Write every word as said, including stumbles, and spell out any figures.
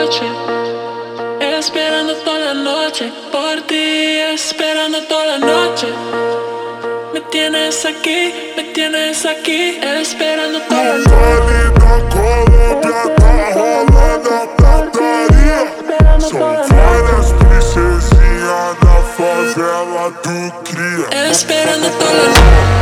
noche, esperando toda la noche, por ti, esperando toda la noche. Me tienes aquí, me tienes aquí, esperando toda la noche. Vale da Colômbia tá rolando a putaria. São várias princesinhas na favela do cria. Esperando toda la noche.